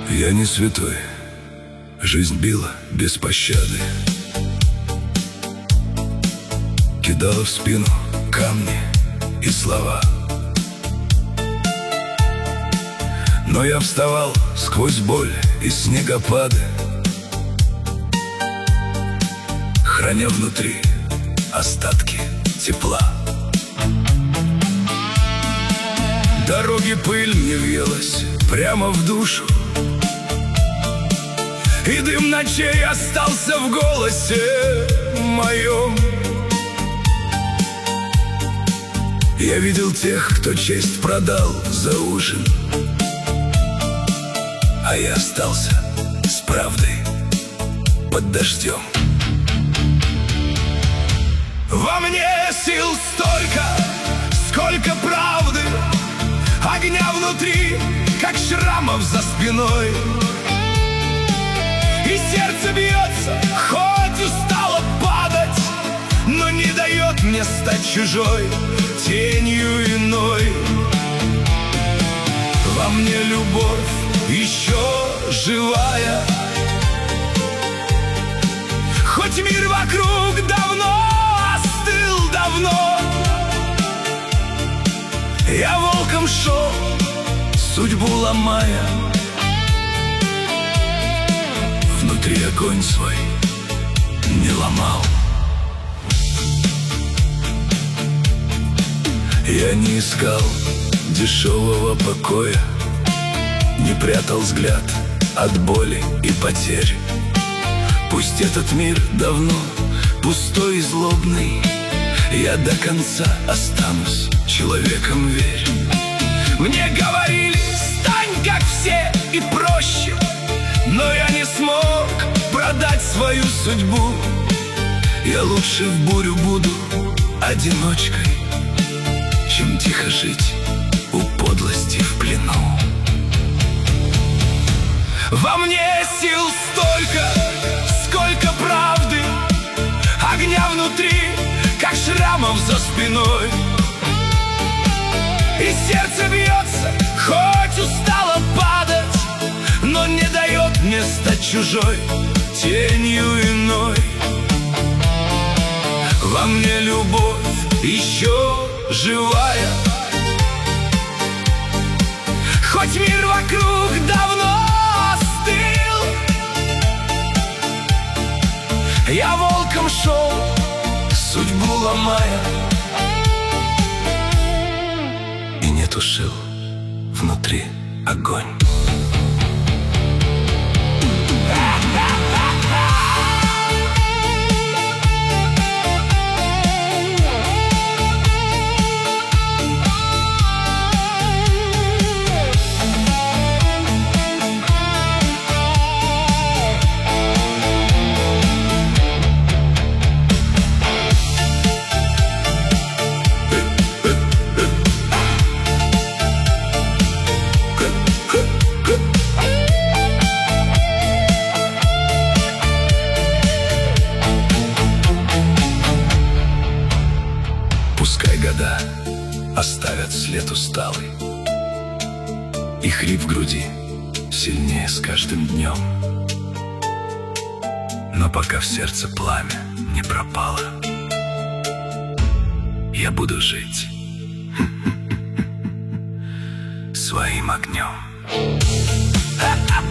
Я не святой, жизнь била без пощады, кидала в спину камни и слова. Но я вставал сквозь боль и снегопады, храня внутри остатки тепла. Дороги пыль мне въелась прямо в душу, и дым ночей остался в голосе моем. Я видел тех, кто честь продал за ужин, а я остался с правдой под дождем. Во мне сил столько, сколько правды, огня внутри, как шрамов за спиной. И сердце бьется, хоть устало падать, но не дает мне стать чужой, тенью иной. Во мне любовь еще живая, хоть мир вокруг давно остыл, давно. Я волком шел, судьбу ломая, внутри огонь свой не ломал. Я не искал дешевого покоя, не прятал взгляд от боли и потерь. Пусть этот мир давно пустой и злобный, я до конца останусь человеком, верь. Мне говорили, стань как все и проще, но я не смог продать свою судьбу. Я лучше в бурю буду одиночкой, чем тихо жить у подлости в плену. Во мне сил столько, сколько правды, огня внутри, как шрамов за спиной. И сердце бьется, хоть устало падать, но не дает мне стать чужой, тенью иной. Во мне любовь еще живая, хоть мир вокруг давно остыл. Я волком шел, судьбу ломая, и не тушил внутри огонь. Пускай года оставят след усталый, и хрип в груди сильнее с каждым днем. Но пока в сердце пламя не пропало, я буду жить своим огнем.